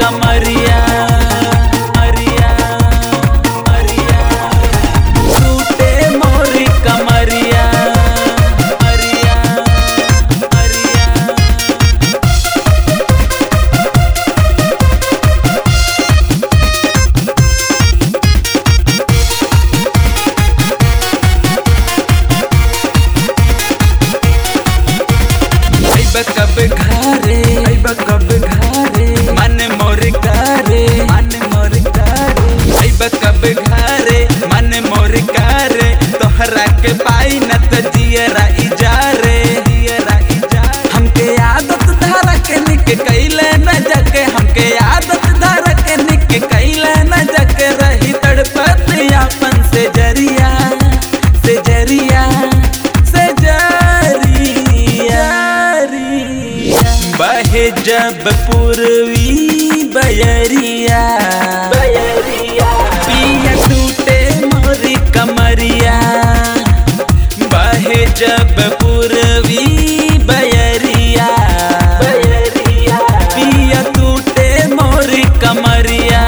कमरिया अरिया अरिया टूटे मोरी कमरिया अरिया अरिया कब घरे कब घरे मन मोर करे कब घरे मन मोर करे तोहरा के पाई न त जियरा इजारे हमके आदत धारा के निक कैले न जके हमके आदत धारा के निक कैले न जके रही तड़पत अपन से जरिया बहे जब पूर्वी बयरिया पिया टूटे मोरी कमरिया बहे जब पूर्वी बयरिया पिया टूटे मोरी कमरिया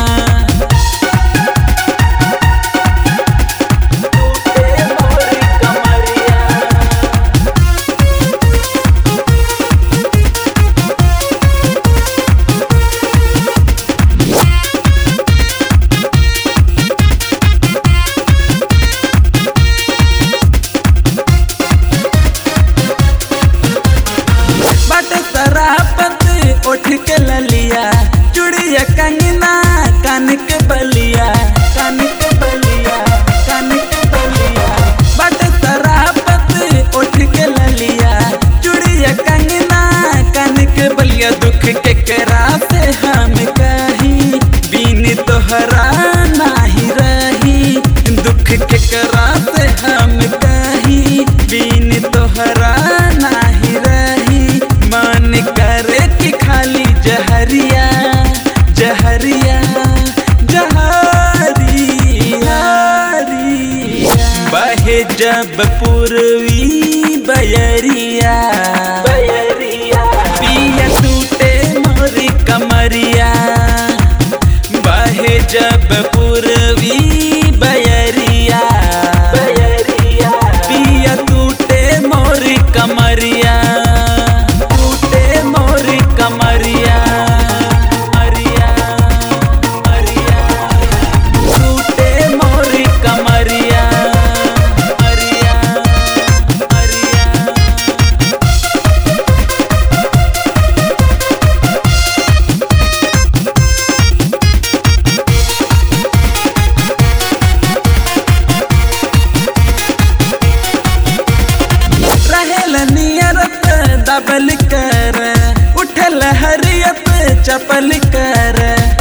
उठ के ललिया चूड़िया कंगना कान के बलिया बट सरापत उठ के ललिया चूड़िया कंगना कान के बलिया दुख के करा से हम कहीं बीन तोहरा नाही रही दुख के करा से हम कहीं बीन तोहरा नाही रही मन करे कि खाली जहरिया बहे जब पूर्वी बयरिया पिया टूटे मोरी कमरिया बहे जब पूर्वी बयरिया पिया टूटे मोरी कमरिया कमरिया अरिया अरिया टूटे मोरी कमरिया अरिया अरिया रहेल नियरत दबल कर उठल हरियत चपल कर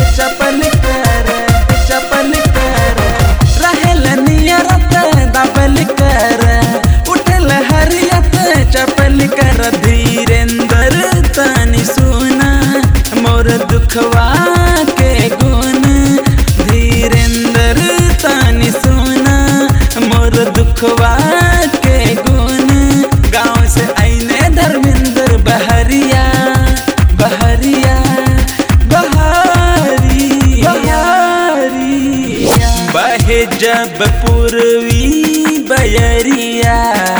रहेल नियरत दबल कर उठल हरियत चपल कर धीरेन्द्र तनी सुना मोर दुखवा के गुण धीरेन्द्र तनी सुना मोर दुखवा के गुण गाँव से आईने धर्मेंद्र बहरिया बहे जब पूर्वी बयरिया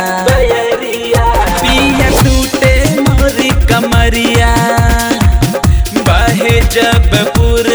पिया टूटे मोरी कमरिया बहे जब पूर्वी